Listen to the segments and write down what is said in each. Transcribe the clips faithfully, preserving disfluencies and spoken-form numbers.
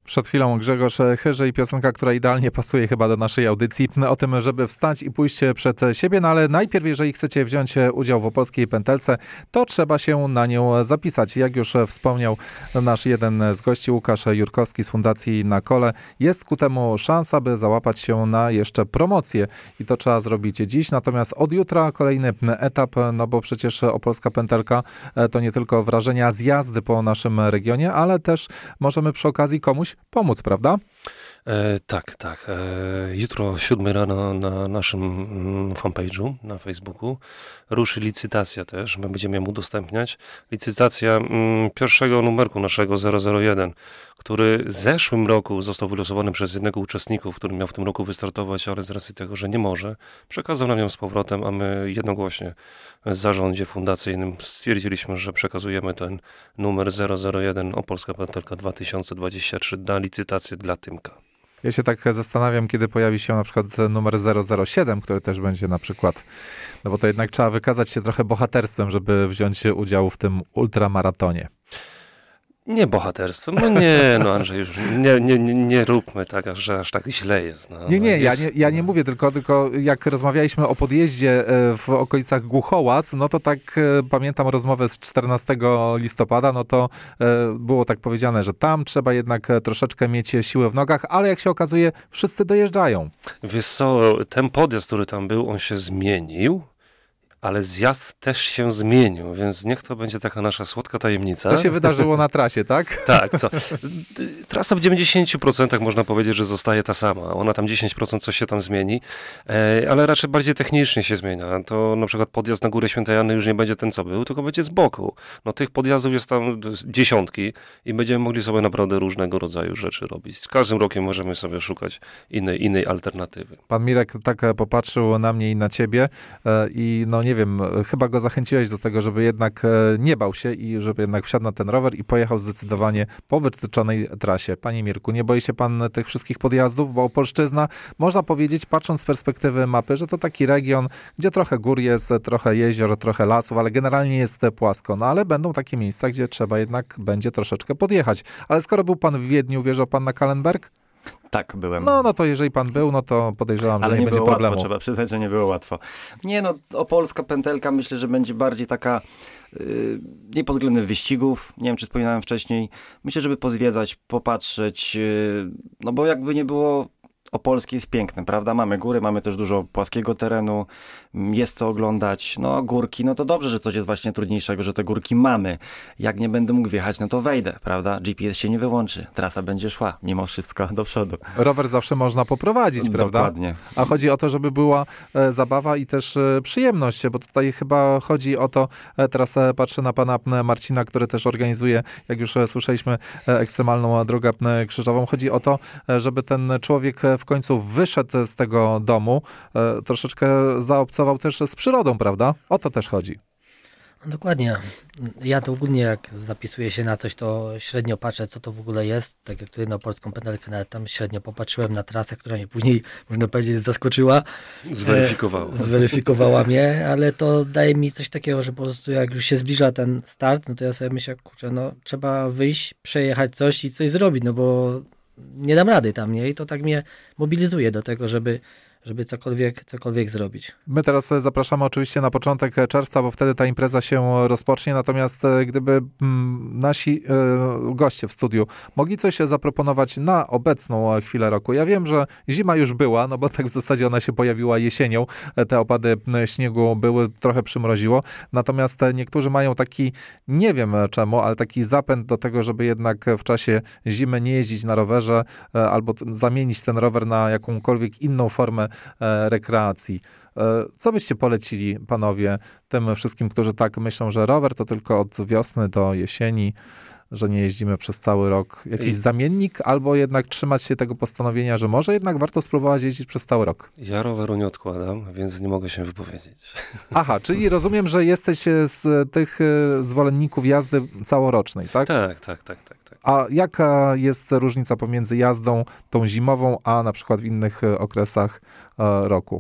Przed chwilą Grzegorz Chyży i piosenka, która idealnie pasuje chyba do naszej audycji, o tym, żeby wstać i pójść przed siebie, no ale najpierw, jeżeli chcecie wziąć udział w Opolskiej Pętelce, to trzeba się na nią zapisać. Jak już wspomniał nasz jeden z gości, Łukasz Jurkowski z Fundacji Na Kole, jest ku temu szansa, by załapać się na jeszcze promocję i to trzeba zrobić dziś, natomiast od jutra kolejny etap, no bo przecież Opolska Pętelka to nie tylko wrażenia z jazdy po naszym regionie, ale też możemy przy okazji komuś pomóc, prawda? E, tak, tak. E, jutro o siódmej rano na naszym mm, fanpage'u na Facebooku ruszy licytacja też. My będziemy ją udostępniać. Licytacja mm, pierwszego numerku naszego zero zero jeden, który w zeszłym roku został wylosowany przez jednego uczestników, który miał w tym roku wystartować, ale z racji tego, że nie może, przekazał nam ją z powrotem, a my jednogłośnie w zarządzie fundacyjnym stwierdziliśmy, że przekazujemy ten numer zero zero jeden Opolska Pętelka dwa tysiące dwadzieścia trzy na licytację dla Tymka. Ja się tak zastanawiam, kiedy pojawi się na przykład numer zero zero siedem, który też będzie na przykład, no bo to jednak trzeba wykazać się trochę bohaterstwem, żeby wziąć udział w tym ultramaratonie. Nie bohaterstwem, no nie, no Andrzej, już nie, nie, nie, nie róbmy tak, że aż tak źle jest. No, nie, nie, jest, ja nie, ja nie mówię, tylko, tylko jak rozmawialiśmy o podjeździe w okolicach Głuchołac, no to tak pamiętam rozmowę z czternastego listopada, no to było tak powiedziane, że tam trzeba jednak troszeczkę mieć siłę w nogach, ale jak się okazuje, wszyscy dojeżdżają. Wiesz co, ten podjazd, który tam był, on się zmienił. Ale zjazd też się zmienił, więc niech to będzie taka nasza słodka tajemnica. Co się wydarzyło na trasie, tak? Tak, co? Trasa w dziewięćdziesiąt procent można powiedzieć, że zostaje ta sama. Ona tam dziesięć procent coś się tam zmieni, ale raczej bardziej technicznie się zmienia. To na przykład podjazd na Górę Świętej Anny już nie będzie ten, co był, tylko będzie z boku. No tych podjazdów jest tam dziesiątki i będziemy mogli sobie naprawdę różnego rodzaju rzeczy robić. Z każdym rokiem możemy sobie szukać innej, innej alternatywy. Pan Mirek tak popatrzył na mnie i na ciebie i no nie nie wiem, chyba go zachęciłeś do tego, żeby jednak nie bał się i żeby jednak wsiadł na ten rower i pojechał zdecydowanie po wytyczonej trasie. Panie Mirku, nie boi się pan tych wszystkich podjazdów? Bo Opolszczyzna, można powiedzieć, patrząc z perspektywy mapy, że to taki region, gdzie trochę gór jest, trochę jezior, trochę lasów, ale generalnie jest płasko. No ale będą takie miejsca, gdzie trzeba jednak będzie troszeczkę podjechać. Ale skoro był pan w Wiedniu, wjeżdżał pan na Kahlenberg? Tak, byłem. No, no to jeżeli pan był, no to podejrzewam, Ale że nie, nie będzie było problemu. Łatwo, trzeba przyznać, że nie było łatwo. Nie no, Opolska Pętelka myślę, że będzie bardziej taka yy, nie pod względem wyścigów, nie wiem, czy wspominałem wcześniej. Myślę, żeby pozwiedzać, popatrzeć, yy, no bo jakby nie było, Opolskie jest piękne, prawda? Mamy góry, mamy też dużo płaskiego terenu, jest co oglądać. No górki, no to dobrze, że coś jest właśnie trudniejszego, że te górki mamy. Jak nie będę mógł wjechać, no to wejdę, prawda? G P S się nie wyłączy, trasa będzie szła mimo wszystko do przodu. Rower zawsze można poprowadzić, prawda? Dokładnie. A chodzi o to, żeby była e, zabawa i też e, przyjemność, bo tutaj chyba chodzi o to, e, teraz e, patrzę na pana Marcina, który też organizuje, jak już e, słyszeliśmy, e, ekstremalną drogę e, krzyżową. Chodzi o to, e, żeby ten człowiek e, w końcu wyszedł z tego domu, e, troszeczkę zaobcował też z przyrodą, prawda? O to też chodzi. Dokładnie. Ja to ogólnie jak zapisuję się na coś, to średnio patrzę, co to w ogóle jest. Tak jak tutaj na Opolską Pętelkę, nawet tam średnio popatrzyłem na trasę, która mnie później, można powiedzieć, zaskoczyła. Zweryfikowała. E, zweryfikowała mnie, ale to daje mi coś takiego, że po prostu jak już się zbliża ten start, no to ja sobie myślę, kurczę, no trzeba wyjść, przejechać coś i coś zrobić, no bo nie dam rady tam, nie? I to tak mnie mobilizuje do tego, żeby żeby cokolwiek, cokolwiek zrobić. My teraz zapraszamy oczywiście na początek czerwca, bo wtedy ta impreza się rozpocznie, natomiast gdyby nasi goście w studiu mogli coś zaproponować na obecną chwilę roku. Ja wiem, że zima już była, no bo tak w zasadzie ona się pojawiła jesienią, te opady śniegu były, trochę przymroziło, natomiast niektórzy mają taki, nie wiem czemu, ale taki zapęd do tego, żeby jednak w czasie zimy nie jeździć na rowerze albo zamienić ten rower na jakąkolwiek inną formę rekreacji. Co byście polecili, panowie, tym wszystkim, którzy tak myślą, że rower to tylko od wiosny do jesieni, że nie jeździmy przez cały rok? Jakiś I... zamiennik, albo jednak trzymać się tego postanowienia, że może jednak warto spróbować jeździć przez cały rok? Ja roweru nie odkładam, więc nie mogę się wypowiedzieć. Aha, czyli rozumiem, że jesteś z tych zwolenników jazdy całorocznej, tak? Tak, tak, tak, tak. tak. A jaka jest różnica pomiędzy jazdą tą zimową, a na przykład w innych okresach roku?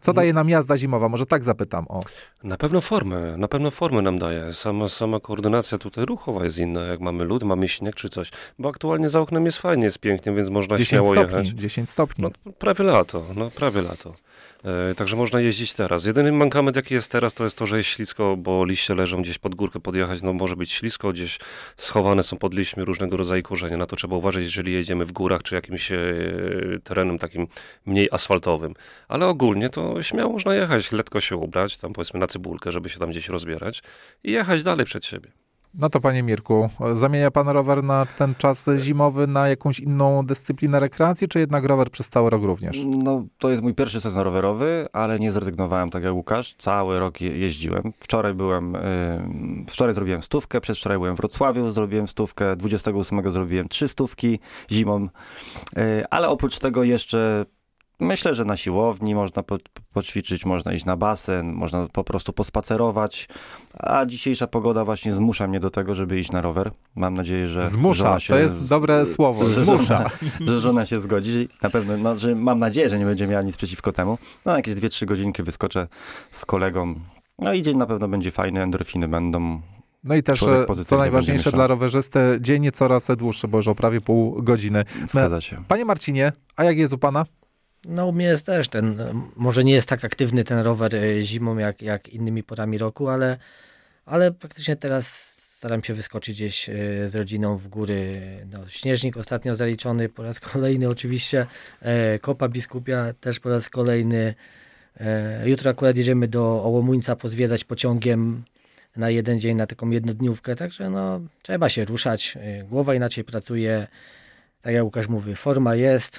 Co daje nam jazda zimowa? Może tak zapytam. O. Na pewno formę, na pewno formę nam daje. Sama, sama koordynacja tutaj ruchowa jest inna, jak mamy lód, mamy śnieg czy coś. Bo aktualnie za oknem jest fajnie, jest pięknie, więc można śmiało stopni, jechać. dziesięć stopni. No, prawie lato, no prawie lato. E, także można jeździć teraz. Jedyny mankament jaki jest teraz, to jest to, że jest ślisko, bo liście leżą gdzieś pod górkę podjechać, no może być ślisko, gdzieś schowane są pod liśćmi różnego rodzaju korzenie. Na to trzeba uważać, jeżeli jedziemy w górach czy jakimś e, terenem takim mniej asfaltowym. Ale ogólnie to śmiało można jechać, letko się ubrać, tam powiedzmy na cybulkę, żeby się tam gdzieś rozbierać i jechać dalej przed siebie. No to panie Mirku, zamienia pan rower na ten czas zimowy na jakąś inną dyscyplinę rekreacji, czy jednak rower przez cały rok również? No, to jest mój pierwszy sezon rowerowy, ale nie zrezygnowałem tak jak Łukasz. Cały rok je- jeździłem. Wczoraj byłem, yy, wczoraj zrobiłem stówkę, przedwczoraj byłem w Wrocławiu, zrobiłem stówkę, dwudziestego ósmego zrobiłem trzy stówki zimą, yy, ale oprócz tego jeszcze myślę, że na siłowni można po, poćwiczyć, można iść na basen, można po prostu pospacerować, a dzisiejsza pogoda właśnie zmusza mnie do tego, żeby iść na rower. Mam nadzieję, że Zmusza, żona się to jest z- dobre słowo, że zmusza. żona, że żona się zgodzi. Na pewno, no, że mam nadzieję, że nie będzie miała nic przeciwko temu. No jakieś dwie, trzy godzinki wyskoczę z kolegą. No i dzień na pewno będzie fajny, endorfiny będą. No i też, Człowiek e, pozytywnie co najważniejsze będzie dla myślał. rowerzysty, dzień coraz dłuższy, bo już o prawie pół godziny. Zgadza się. Panie Marcinie, a jak jest u pana? No u mnie jest też ten, może nie jest tak aktywny ten rower e, zimą jak, jak innymi porami roku, ale, ale praktycznie teraz staram się wyskoczyć gdzieś e, z rodziną w góry. No, Śnieżnik ostatnio zaliczony, po raz kolejny oczywiście, e, Kopa Biskupia też po raz kolejny. E, jutro akurat jedziemy do Ołomuńca pozwiedzać pociągiem na jeden dzień, na taką jednodniówkę, także no trzeba się ruszać, e, głowa inaczej pracuje, tak jak Łukasz mówi, forma jest.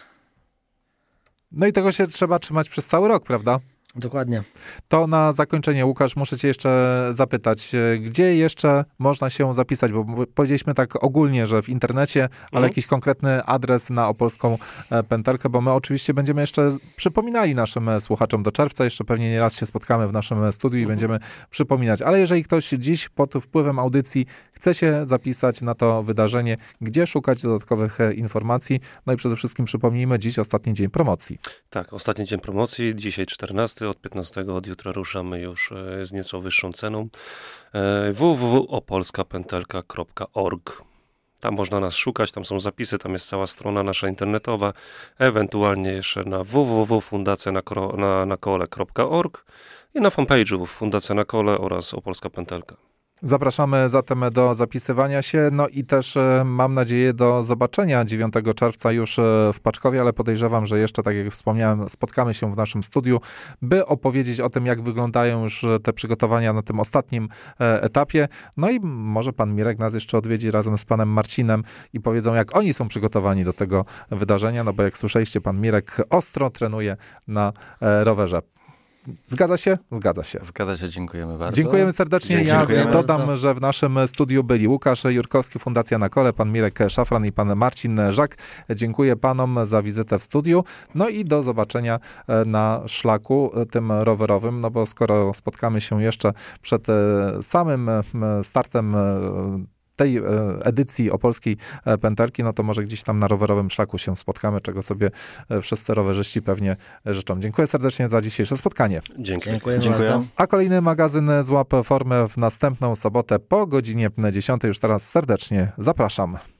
No i tego się trzeba trzymać przez cały rok, prawda? Dokładnie. To na zakończenie, Łukasz, muszę cię jeszcze zapytać, e, gdzie jeszcze można się zapisać, bo bo powiedzieliśmy tak ogólnie, że w internecie, ale Mhm. jakiś konkretny adres na opolską e, pętelkę, bo my oczywiście będziemy jeszcze z- przypominali naszym e, słuchaczom do czerwca, jeszcze pewnie nie raz się spotkamy w naszym e, studiu i Mhm. będziemy przypominać, ale jeżeli ktoś dziś pod wpływem audycji chce się zapisać na to wydarzenie, gdzie szukać dodatkowych e, informacji, no i przede wszystkim przypomnijmy, dziś ostatni dzień promocji. Tak, ostatni dzień promocji, dzisiaj czternasty, od piętnastego od jutra ruszamy już e, z nieco wyższą ceną. E, w w w kropka opolska pętelka kropka org. Tam można nas szukać, tam są zapisy, tam jest cała strona nasza internetowa, ewentualnie jeszcze na w w w kropka fundacja na kole kropka org i na fanpage'u Fundacja na Kole oraz Opolska Pętelka. Zapraszamy zatem do zapisywania się, no i też e, mam nadzieję do zobaczenia dziewiątego czerwca już e, w Paczkowie, ale podejrzewam, że jeszcze, tak jak wspomniałem, spotkamy się w naszym studiu, by opowiedzieć o tym, jak wyglądają już te przygotowania na tym ostatnim e, etapie. No i może pan Mirek nas jeszcze odwiedzi razem z panem Marcinem i powiedzą, jak oni są przygotowani do tego wydarzenia, no bo jak słyszeliście, pan Mirek ostro trenuje na e, rowerze. Zgadza się? Zgadza się. Zgadza się, dziękujemy bardzo. Dziękujemy serdecznie. Ja Dziękujemy dodam, bardzo. że w naszym studiu byli Łukasz Jurkowski, Fundacja na Kole, pan Mirek Szafran i pan Marcin Żak. Dziękuję panom za wizytę w studiu. No i do zobaczenia e, na szlaku e, tym rowerowym, no bo skoro spotkamy się jeszcze przed e, samym e, startem e, tej e, edycji opolskiej e, pętelki, no to może gdzieś tam na rowerowym szlaku się spotkamy, czego sobie e, wszyscy rowerzyści pewnie życzą. Dziękuję serdecznie za dzisiejsze spotkanie. Dzięki. Dziękuję, Dziękuję. bardzo. A kolejny magazyn Złap Formę w następną sobotę po godzinie dziesiątej. Już teraz serdecznie zapraszam.